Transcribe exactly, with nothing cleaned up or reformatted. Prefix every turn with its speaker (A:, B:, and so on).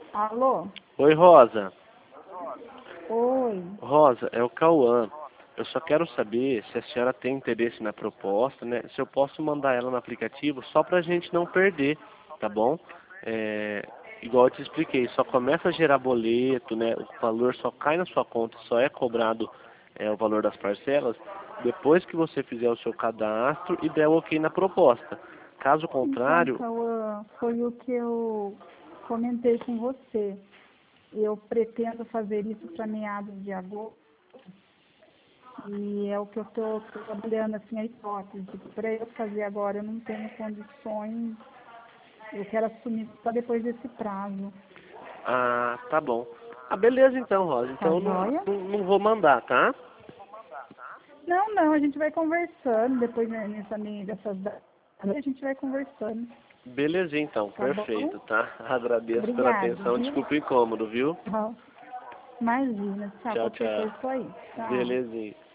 A: Alô?
B: Oi, Rosa.
A: Oi.
B: Rosa, é o Cauã. Eu só quero saber se a senhora tem interesse na proposta, né? Se eu posso mandar ela no aplicativo só pra gente não perder, tá bom? É, igual eu te expliquei, só começa a gerar boleto, né? O valor só cai na sua conta, só é cobrado é, o valor das parcelas depois que você fizer o seu cadastro e der o ok na proposta. Caso
A: Então,
B: contrário,
A: Cauã, foi o que eu comentei com você. Eu pretendo fazer isso para meados de agosto. E é o que eu estou trabalhando, assim, a hipótese. Para eu fazer agora, eu não tenho condições. Eu quero assumir só depois desse prazo.
B: ah, tá bom. Ah, beleza então, Rosa.
A: Tá
B: Então eu não,
A: joia?
B: não, não vou mandar, tá?
A: Não, não, a gente vai conversando. Depois né, nessa, dessas datas, a gente vai conversando.
B: Belezinha então,
A: Tá bom?
B: perfeito, tá? Agradeço pela
A: Obrigado,
B: atenção,
A: viu?
B: desculpa o incômodo, viu?
A: Tchau. Imagina, tchau,
B: Tchau,
A: qualquer
B: tchau.
A: coisa, tô aí. Tchau.
B: Belezinha.